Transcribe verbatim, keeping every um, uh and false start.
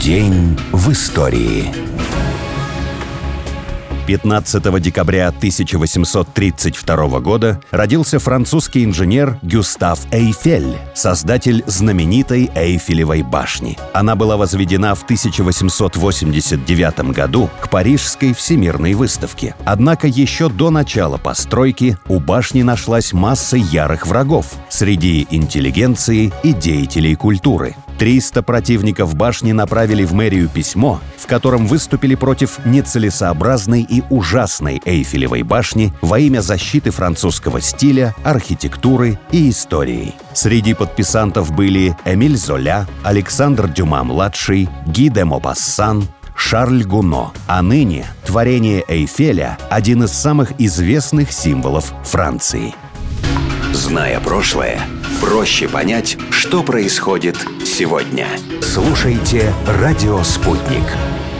День в истории. пятнадцатого декабря тысяча восемьсот тридцать второго года родился французский инженер Гюстав Эйфель, создатель знаменитой Эйфелевой башни. Она была возведена в тысяча восемьсот восемьдесят девятом году к Парижской всемирной выставке. Однако еще до начала постройки у башни нашлась масса ярых врагов среди интеллигенции и деятелей культуры. триста противников башни направили в мэрию письмо, в котором выступили против нецелесообразной и ужасной Эйфелевой башни во имя защиты французского стиля, архитектуры и истории. Среди подписантов были Эмиль Золя, Александр Дюма-младший, Ги де Мопассан, Шарль Гуно, а ныне творение Эйфеля – один из самых известных символов Франции. Зная прошлое, проще понять, что происходит сегодня. Слушайте «Радио Спутник».